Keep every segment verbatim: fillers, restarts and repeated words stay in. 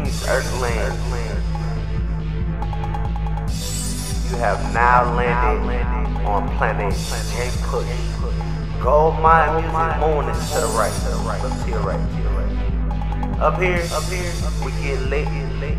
Greetings, Earthling. You have now landed on planet J Push. Gold mine music morning to the right, to the right, look to your right, to your right. Up here, up here, we get lit,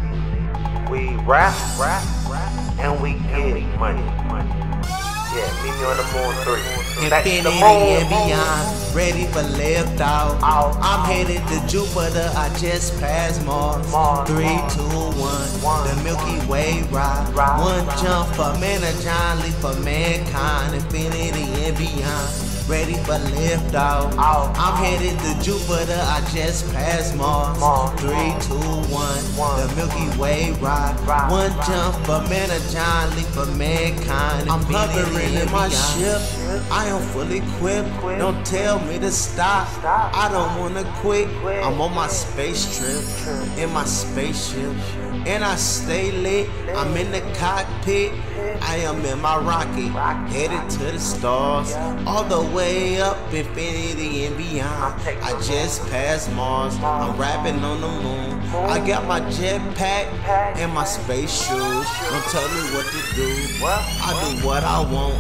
we rap, rap, and we get money, money. Yeah, meet me on the moon three. Infinity and beyond, ready for lift off. I'm headed to Jupiter, I just passed Mars. Three, two, one, the Milky Way ride. One jump for man, a giant leap for mankind. Infinity and beyond, ready for lift off. I'm headed to Jupiter, I just passed Mars. Three, two, one, the Milky Way ride. One jump for man, a giant leap for mankind. I'm hovering in my ship, I am fully equipped. Don't tell me to stop, I don't wanna quit. I'm on my space trip, in my spaceship, and I stay lit. I'm in the cockpit, I am in my rocket, headed to the stars, all the way up, infinity and beyond. I just passed Mars, I'm rapping on the moon. I got my jetpack and my space shoes. Don't tell me what to do, I do what I want.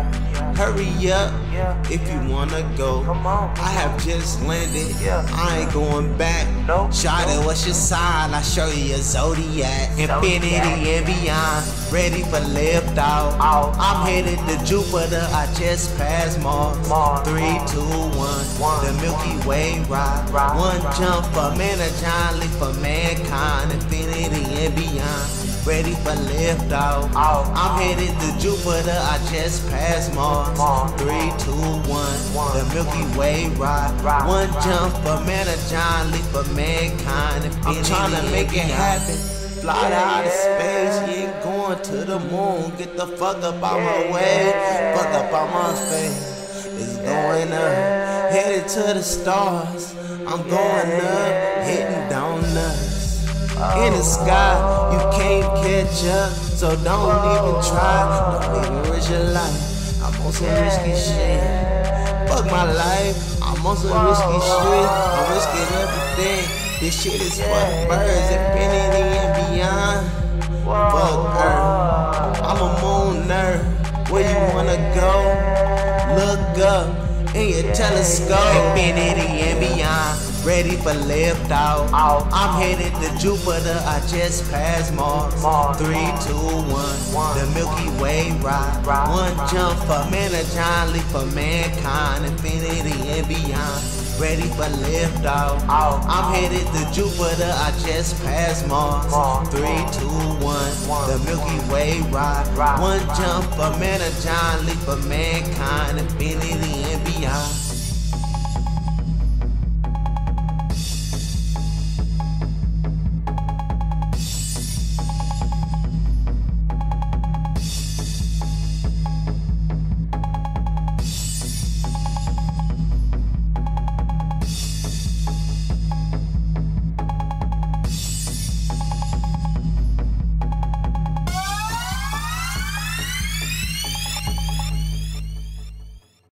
Hurry up if you wanna go. I have just landed, I ain't going back. Shawty, what's your sign? I'll show you your zodiac. Infinity and beyond, ready for lift off. I'm headed to Jupiter, I just passed Mars. Three, two, one, the Milky Way ride. One jump for man, a giant leap for mankind. Infinity and beyond, ready for lift off. I'm headed to Jupiter, I just passed Mars. Three, two, one, the Milky Way ride. One jump for man, a giant leap for mankind. I'm trying to make it happen. Fly to outer space, you ain't going to the moon. Get the fuck up out my way, fuck up out my face. It's going up, headed to the stars. I'm going up, hitting donuts. In the sky, you can't catch up, so don't even try. Don't even risk your life. I'm on some risky shit. Fuck my life, I'm on some risky shit. I'm risking everything. This shit is for birds, infinity and beyond. Fuck Earth, I'm a moon nerd. Where you wanna go? Look up in your telescope. Infinity and beyond, ready for lift off. I'm headed to Jupiter, I just passed Mars. Three, two, one, the Milky Way ride. One jump for man, a giant leap for mankind. Infinity and beyond, ready for lift off. I'm headed to Jupiter, I just passed Mars. Three, two, one, the Milky Way ride. One jump for man, a giant leap for mankind. Infinity and beyond.